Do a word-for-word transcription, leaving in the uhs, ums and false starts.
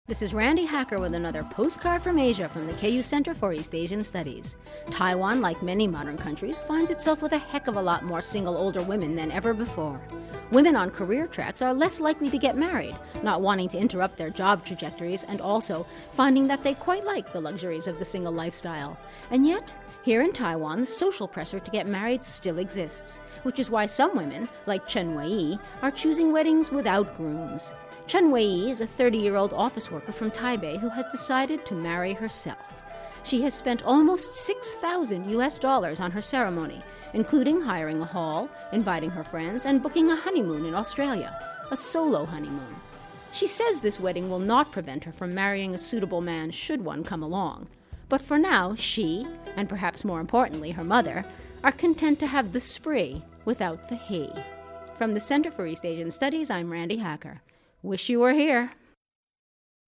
This is Randy Hacker with another postcard from Asia from the K U Center for East Asian Studies. Taiwan, like many modern countries, finds itself with a heck of a lot more single older women than ever before. Women on career tracks are less likely to get married, not wanting to interrupt their job trajectories, and also finding that they quite like the luxuries of the single lifestyle. And yet, here in Taiwan, the social pressure to get married still exists, which is why some women, like Chen Wei-yi, are choosing weddings without grooms. Chen Wei-yi is a thirty-year-old office worker from Taipei who has decided to marry herself. She has spent almost six thousand U S dollars on her ceremony, including hiring a hall, inviting her friends, and booking a honeymoon in Australia, a solo honeymoon. She says this wedding will not prevent her from marrying a suitable man should one come along. But for now, she, and perhaps more importantly her mother, are content to have the spree without the he. From the Center for East Asian Studies, I'm Randy Hacker. Wish you were here.